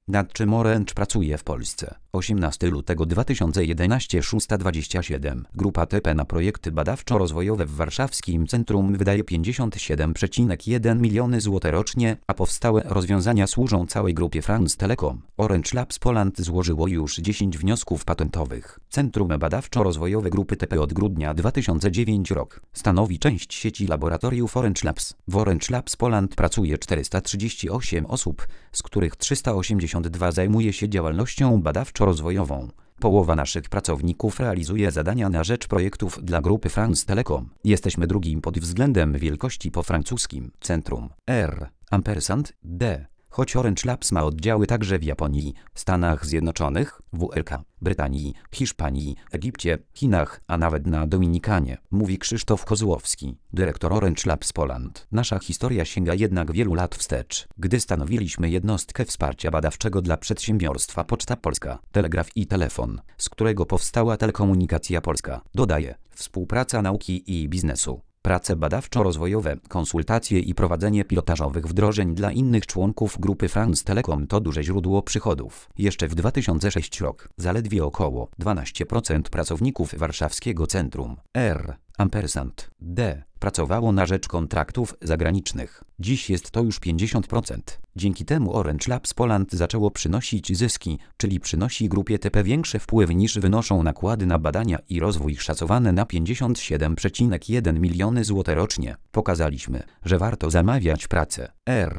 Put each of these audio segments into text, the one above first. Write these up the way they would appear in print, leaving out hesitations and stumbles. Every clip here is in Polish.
Nad czym Orange pracuje w Polsce? 18 lutego 2011 6:27. Grupa TP na projekty badawczo-rozwojowe w Warszawskim Centrum wydaje 57,1 miliony zł rocznie, a powstałe rozwiązania służą całej grupie France Telecom. Orange Labs Poland złożyło już 10 wniosków patentowych. Centrum badawczo-rozwojowe grupy TP od grudnia 2009 rok. Stanowi część sieci laboratoriów Orange Labs. W Orange Labs Poland pracuje 438 osób, z których 382 zajmuje się działalnością badawczo-rozwojową. Połowa naszych pracowników realizuje zadania na rzecz projektów dla grupy France Telecom. Jesteśmy drugim pod względem wielkości po francuskim Centrum R&D. Choć Orange Labs ma oddziały także w Japonii, Stanach Zjednoczonych, WRK, Brytanii, Hiszpanii, Egipcie, Chinach, a nawet na Dominikanie, mówi Krzysztof Kozłowski, dyrektor Orange Labs Poland. Nasza historia sięga jednak wielu lat wstecz, gdy stanowiliśmy jednostkę wsparcia badawczego dla przedsiębiorstwa Poczta Polska, Telegraf i Telefon, z którego powstała Telekomunikacja Polska. Dodaje, współpraca nauki i biznesu. Prace badawczo-rozwojowe, konsultacje i prowadzenie pilotażowych wdrożeń dla innych członków grupy France Telecom to duże źródło przychodów. Jeszcze w 2006 rok zaledwie około 12% pracowników warszawskiego Centrum R&D pracowało na rzecz kontraktów zagranicznych. Dziś jest to już 50%. Dzięki temu Orange Labs Poland zaczęło przynosić zyski, czyli przynosi grupie TP większe wpływy niż wynoszą nakłady na badania i rozwój szacowane na 57,1 miliony zł rocznie. Pokazaliśmy, że warto zamawiać pracę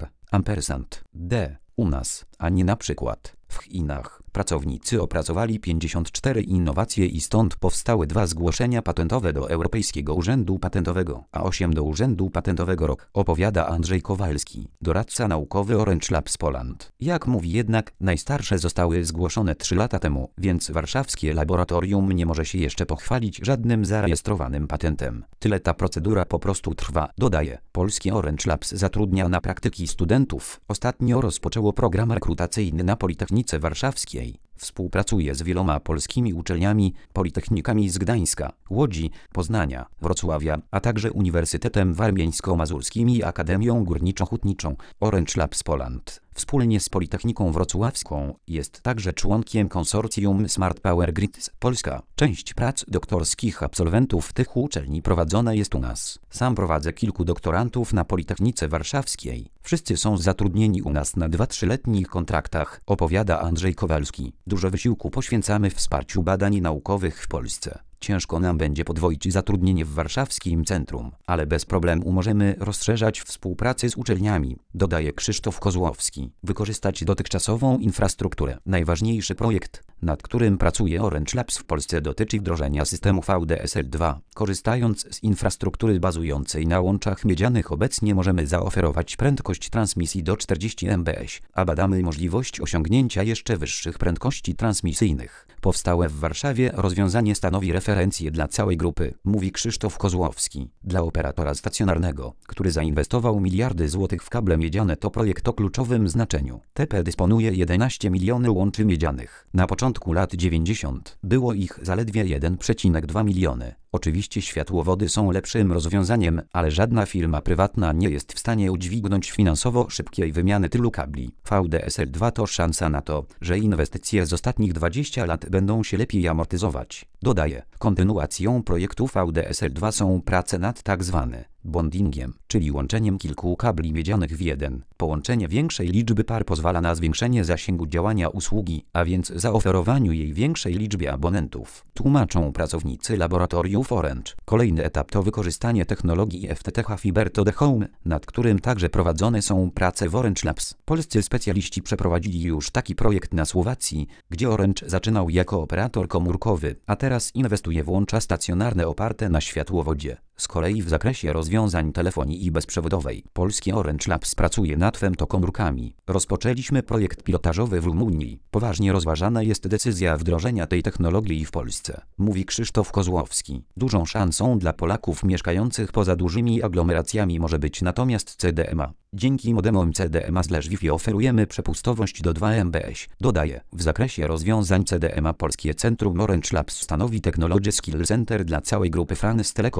R&D u nas, a nie na przykład w Chinach. Pracownicy opracowali 54 innowacje i stąd powstały 2 zgłoszenia patentowe do Europejskiego Urzędu Patentowego, a 8 do Urzędu Patentowego ROK, opowiada Andrzej Kowalski, doradca naukowy Orange Labs Poland. Jak mówi jednak, najstarsze zostały zgłoszone 3 lata temu, więc warszawskie laboratorium nie może się jeszcze pochwalić żadnym zarejestrowanym patentem. Tyle ta procedura po prostu trwa, dodaje. Polskie Orange Labs zatrudnia na praktyki studentów. Ostatnio rozpoczęło program rekrutacyjny na Politechnice Warszawskiej. Współpracuje z wieloma polskimi uczelniami, politechnikami z Gdańska, Łodzi, Poznania, Wrocławia, a także Uniwersytetem Warmińsko-Mazurskim i Akademią Górniczo-Hutniczą. Orange Labs Poland wspólnie z Politechniką Wrocławską jest także członkiem konsorcjum Smart Power Grids Polska. Część prac doktorskich absolwentów tych uczelni prowadzona jest u nas. Sam prowadzę kilku doktorantów na Politechnice Warszawskiej. Wszyscy są zatrudnieni u nas na 2-3-letnich kontraktach, opowiada Andrzej Kowalski. Dużo wysiłku poświęcamy wsparciu badań naukowych w Polsce. Ciężko nam będzie podwoić zatrudnienie w warszawskim centrum, ale bez problemu możemy rozszerzać współpracę z uczelniami, dodaje Krzysztof Kozłowski. Wykorzystać dotychczasową infrastrukturę. Najważniejszy projekt, nad którym pracuje Orange Labs w Polsce, dotyczy wdrożenia systemu VDSL2. Korzystając z infrastruktury bazującej na łączach miedzianych obecnie możemy zaoferować prędkość transmisji do 40 mbps, a badamy możliwość osiągnięcia jeszcze wyższych prędkości transmisyjnych. Powstałe w Warszawie rozwiązanie stanowi referencję dla całej grupy, mówi Krzysztof Kozłowski. Dla operatora stacjonarnego, który zainwestował miliardy złotych w kable miedziane, to projekt o kluczowym znaczeniu. TP dysponuje 11 milionów łączy miedzianych. Na początku lat 90 było ich zaledwie 1,2 miliony. Oczywiście światłowody są lepszym rozwiązaniem, ale żadna firma prywatna nie jest w stanie udźwignąć finansowo szybkiej wymiany tylu kabli. VDSL2 to szansa na to, że inwestycje z ostatnich 20 lat będą się lepiej amortyzować. Dodaje, kontynuacją projektu VDSL2 są prace nad tzw. bondingiem, czyli łączeniem kilku kabli miedzianych w jeden. Połączenie większej liczby par pozwala na zwiększenie zasięgu działania usługi, a więc zaoferowaniu jej większej liczbie abonentów. Tłumaczą pracownicy laboratoriów Orange. Kolejny etap to wykorzystanie technologii FTTH Fiber to the Home, nad którym także prowadzone są prace w Orange Labs. Polscy specjaliści przeprowadzili już taki projekt na Słowacji, gdzie Orange zaczynał jako operator komórkowy, a teraz inwestuje w łącza stacjonarne oparte na światłowodzie. Z kolei w zakresie rozwiązań telefonii bezprzewodowej polskie Orange Labs pracuje nad femtokomórkami. Rozpoczęliśmy projekt pilotażowy w Rumunii. Poważnie rozważana jest decyzja wdrożenia tej technologii w Polsce, mówi Krzysztof Kozłowski. Dużą szansą dla Polaków mieszkających poza dużymi aglomeracjami może być natomiast CDMA. Dzięki modemom CDMA/Wi-Fi oferujemy przepustowość do 2 mbps. Dodaje, w zakresie rozwiązań CDMA polskie Centrum Orange Labs stanowi Technology Skill Center dla całej grupy France Telecom.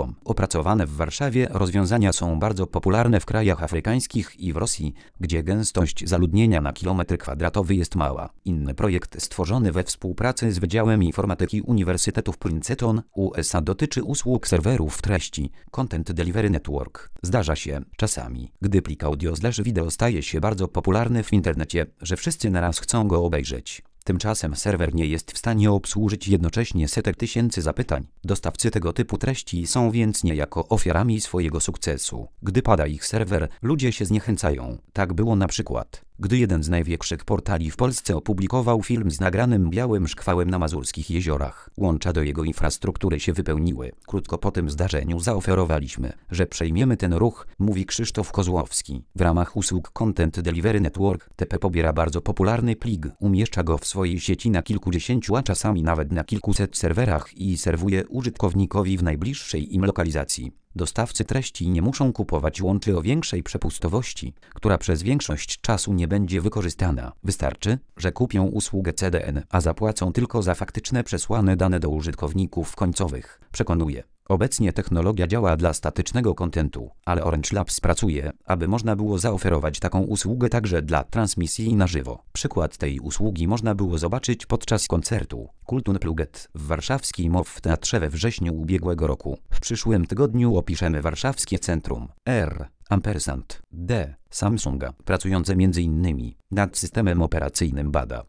opracowane w Warszawie rozwiązania są bardzo popularne w krajach afrykańskich i w Rosji, gdzie gęstość zaludnienia na kilometr kwadratowy jest mała. Inny projekt stworzony we współpracy z Wydziałem Informatyki Uniwersytetu w Princeton, USA dotyczy usług serwerów treści, Content Delivery Network. Zdarza się, czasami, gdy plik audio/wideo staje się bardzo popularny w internecie, że wszyscy naraz chcą go obejrzeć. Tymczasem serwer nie jest w stanie obsłużyć jednocześnie setek tysięcy zapytań. Dostawcy tego typu treści są więc niejako ofiarami swojego sukcesu. Gdy pada ich serwer, ludzie się zniechęcają. Tak było na przykład, gdy jeden z największych portali w Polsce opublikował film z nagranym białym szkwałem na mazurskich jeziorach. Łącza do jego infrastruktury się wypełniły. Krótko po tym zdarzeniu zaoferowaliśmy, że przejmiemy ten ruch, mówi Krzysztof Kozłowski. W ramach usług Content Delivery Network TP pobiera bardzo popularny plik, umieszcza go w swojej sieci na kilkudziesięciu, a czasami nawet na kilkuset serwerach i serwuje użytkownikowi w najbliższej im lokalizacji. Dostawcy treści nie muszą kupować łączy o większej przepustowości, która przez większość czasu nie będzie wykorzystana. Wystarczy, że kupią usługę CDN, a zapłacą tylko za faktyczne przesłane dane do użytkowników końcowych. Przekonuje. Obecnie technologia działa dla statycznego kontentu, ale Orange Labs pracuje, aby można było zaoferować taką usługę także dla transmisji na żywo. Przykład tej usługi można było zobaczyć podczas koncertu Kult Unplugged w warszawskiej MOW w Teatrze we wrześniu ubiegłego roku. W przyszłym tygodniu opiszemy warszawskie centrum R&D Samsunga, pracujące m.in. nad systemem operacyjnym BADA.